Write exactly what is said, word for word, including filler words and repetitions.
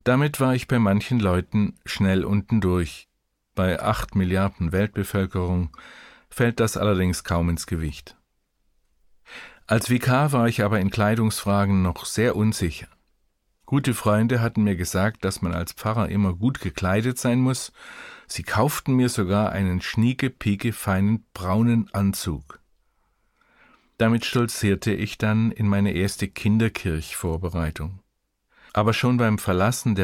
Damit war ich bei manchen Leuten schnell unten durch. Bei acht Milliarden Weltbevölkerung fällt das allerdings kaum ins Gewicht. Als Vikar war ich aber in Kleidungsfragen noch sehr unsicher. Gute Freunde hatten mir gesagt, dass man als Pfarrer immer gut gekleidet sein muss. Sie kauften mir sogar einen schnieke-pieke-feinen braunen Anzug. Damit stolzierte ich dann in meine erste Kinderkirchvorbereitung. Aber schon beim Verlassen der